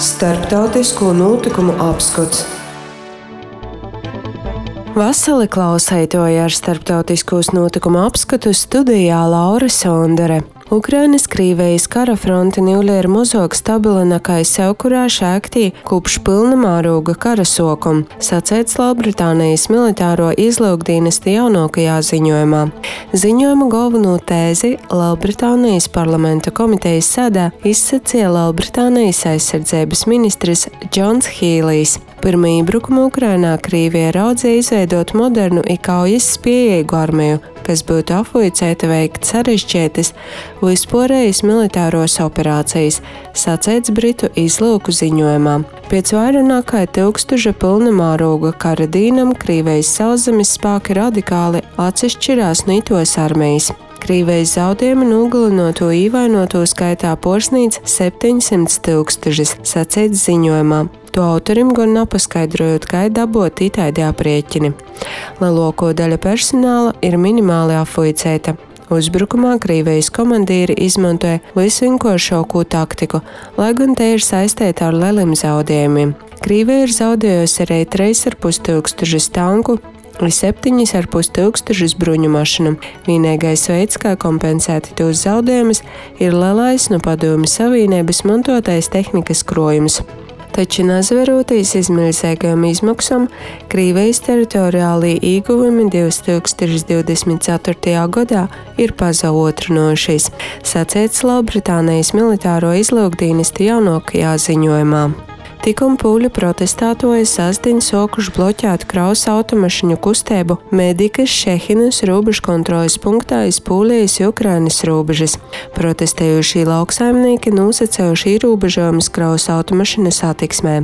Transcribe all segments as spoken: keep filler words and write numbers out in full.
Starptautisko notikumu apskats. Vasali klausētoja ar starptautiskos notikumu apskatu studijā Laura Sondere. Ukrainas Krievijas kara fronte nivļēra mozog stabilinākai sev, kurā šēktī kupš pilnamārūga kara sokum, sacēts Lielbritānijas militāro izlūkdīnesti jaunākajā ziņojumā. Ziņojuma galveno tēzi Lielbritānijas parlamenta komitejas sēdā izsacīja Lielbritānijas aizsardzības ministrs Džons Hīlijs. Pirmā iebrukuma Ukrainā Krievija raudzīja izveidot modernu i kaujas spējīgu armiju, kas būtu afuicēta veikt sarežģītas vispārējas militāros operācijas, sacēts Britu izlūku ziņojumā. Pēc vairāk kā tūkstoša pilnamārūga kara dīnam Krievijas sauszemes spēki radikāli atšķirās no itos armijas. Krievijas zaudējumi nogalinoto īvainoto skaitā porsnīc septiņsimt tūkstošus, sacēts ziņojumā. To autorim gan nepaskaidrojot, kā dabot itāidi aprēķini. Lielāko daļa personāla ir minimāli afuicēta. Uzbrukumā Krievijas komandīri izmantoja visvienkāršāko taktiku, lai gan te ir saistīta ar lieliem zaudējumiem. Krievija ir zaudējusi arī trīs ar pus tūkstošus tanku un septiņus ar pus tūkstošus bruņu mašīnu. Vienīgais veids, kā kompensēt tos zaudējumus, ir lielais no Padomju Savienības montotais tehnikas krojums. Taču nazverotīs izmilzīgajām izmaksām, Krievijas teritoriālī ieguvumi divas tūkstoši divdesmit ceturtajā gadā ir pazaotrinojušies, sacēts Lielbritānijas militāro izlūkdīnesti jaunākajā ziņojumā. Tikum pūļu protestētoji sasdiņ sokuši bloķēt kraus automašīnu kustību Medikas Šehinas robežu kontroles punktā iz Polijas i Ukrainas robežas. Protestējušie lauksaimnieki nosacējuši ierobežojumus kraus automašīnu satiksmē.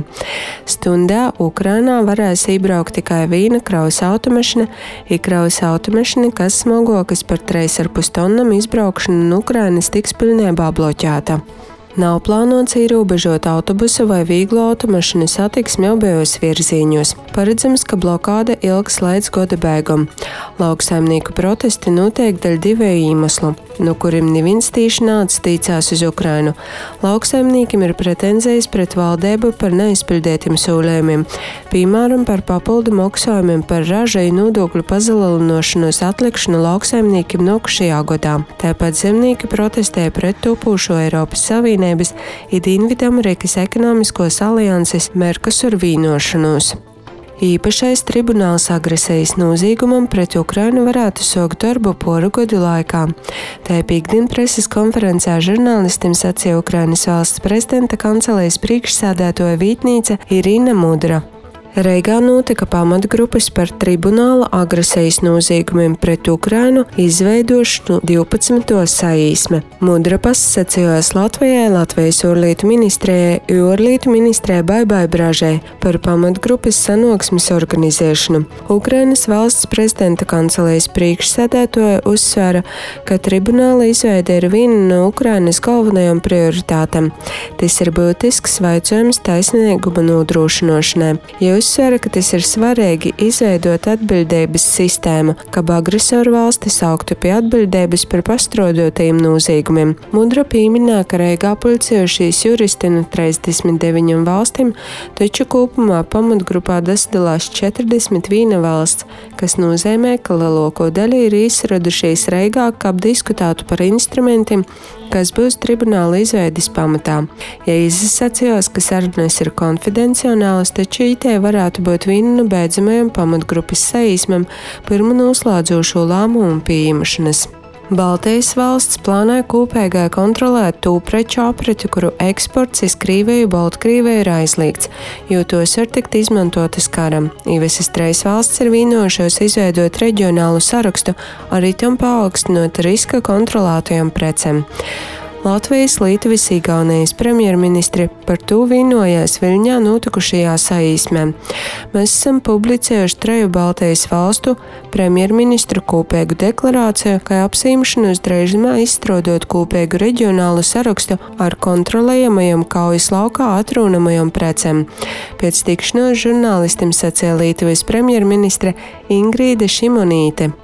Stundā Ukrainā varēs iebraukt tikai viena kraus automašīna, i kraus automašīna, kas smagokas par trīs ar pus tonnam izbraukšanu no Ukrainas tiks pilnībā bloķēta. Nav plānots ierobežot autobusu vai vieglo automašīnu satiksmi abejos virzieņos. Paredzams, ka blokāde ilgs līdz gada beigām. Lauksaimnieku protesti notiek dēļ divu iemeslu, no kuriem neviens tīši neatstīcās uz Ukrainu. Lauksaimniekiem ir pretenzijas pret valdību par neizpildētiem solījumiem, piemēram par papildu maksājumiem par raža i nodokļu pazalielinošanos atlikšanu lauksaimniekiem nākošajā gadā. Tāpat zemnieki protestē pret topošo Eiropas Savienību ir Dienvidamerikas ekonomiskos alianses Mercosur vienošanos. Īpašais tribunāls agresijas noziegumam pret Ukrainu varētu sākt darbu poru gadu laikā. Tā pīkdien preses konferencē žurnālistiem sacīja Ukrainas valsts prezidenta kancelejas priekšsēdētāja vietniece Irina Mudra. Reigā notika pamatgrupas par tribunāla agresijas noziegumiem pret Ukrainu izveidošanu divpadsmito saīsme. Mudra pasacījās Latvijai, Latvijas ārlietu ministrijai un ārlietu ministrijai Baibai Bražai par pamatgrupas sanāksmes organizēšanu. Ukrainas valsts prezidenta kancelejas priekšsēdētāja uzsvēra, ka tribunāla izveide ir viena no Ukrainas galvenajām prioritātēm. Tas ir būtisks jautājums taisnīguma nodrošināšanai. Uzsvēra, ka tas ir svarīgi izveidot atbildības sistēmu, ka agresoru valstis augtu pie atbildības par pastrādotajiem noziegumiem. Mudra pieminēja, ka Reigā pulcējušies juristi no trīsdesmit deviņām valstīm, taču kopumā pamatgrupā dasdalās četrdesmit viena valsts, kas nozīmē, ka lielāko daļu ir izradušies Reigā, kā diskutētu par instrumentiem, kas būs tribunāla izveides pamatā. Ja izsacījās, ka sarunas ir konfidencionālas, taču itē varētu būt viena no beidzamajām pamatgrupas saīsmēm pirmo noslēdzošo lēmumu pieņemšanas. Baltijas valsts plānoja kopīgai kontrolēt tū preču apriti, kuru eksports iz Krieviju, Baltkrieviju ir aizliegts, jo tos var tikt izmantotas karam. Visas trīs valsts ir vienojušos izveidot reģionālu sarakstu, arī tam paaugstinot riska kontrolētajām precēm. Latvijas, Lietuvas, Igaunijas premjerministri par to vienojās Viļņā notikušajā saīsmē. Mēs esam publicējuši treju Baltijas valstu premjerministru kopīgu deklarāciju, ka apsīmšanos drīzumā izstrādot kopīgu reģionālu sarakstu ar kontrolējamajām kaujas laukā atrunamajām precēm. Pēc tikšanos žurnālistiem sacīja Lietuvas premjerministre Ingrīda Šimonīte.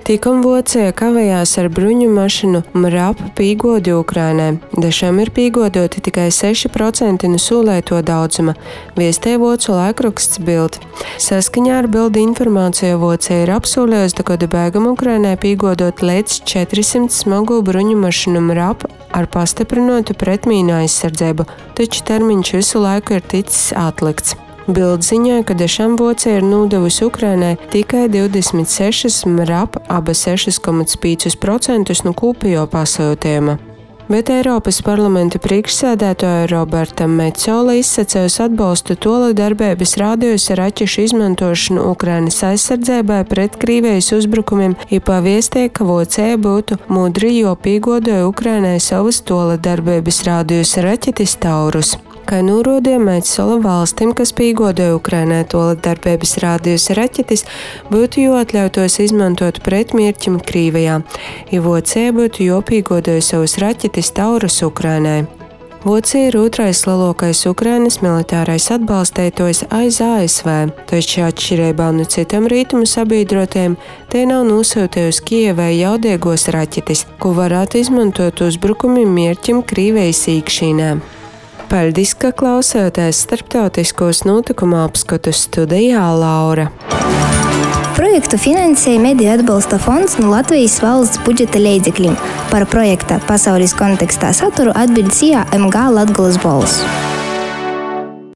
Tikom Vocija kavējās ar bruņu mašinu Mrap pīgodi Ukrainai. Dažam ir pīgodoti tikai seši procenti no sūlēto daudzuma, viestē Vocu laikraksts Bild. Saskaņā ar Bild informāciju Vocija ir apsūlējusi dokodu bēgam Ukrainai pīgodot līdz četrsimt smagu bruņu mašinu Mrap ar pastiprinātu pretmīnu aizsardzību, taču termiņš visu laiku ir ticis atlikts. Bild ziņoja, ka Dešam Vocija ir nodevusi Ukrainai tikai divdesmit sešas Mrap, abas seši komats pieci procenti no kopējo pasūtījuma. Bet Eiropas parlamenta priekšsēdētāja Roberta Metsola izsacējusi atbalstu to, lai darbības rādījusi raķešu izmantošanu Ukrainas aizsardzībai pret Krievijas uzbrukumiem, ir paviestie, ka Vocija būtu mudri, jo pīgodoja Ukrainai savas tola darbības rādījusi raķetis Taurus. Kā norādīja Metsola, valstīm, kas pīgodoja Ukrainai tola darbības rādījusi raķetis, būtu jāatļautos izmantot pret mērķim Krievijā, ja Vocija būtu jāpīgodoja savus raķetis Taurus Ukrainai. Vocija ir otrais lielākais Ukrainas militārais atbalstītājs aiz A S V, taču atšķirībā no citam rietumu sabiedrotiem, te nav nosūtījusi Kijevai jaudīgos raķetis, ko varētu izmantot uzbrukumiem mērķim Krievijas iekšienē. Paldies, ka klausāties starptautiskos notikumu apskatus, studijā Laura. Projektu finansēja Mediju atbalsta fonds no Latvijas valsts budžeta līdzekļiem. Par projekta pasaules kontekstā saturu atbildēja M G Latgolas balss.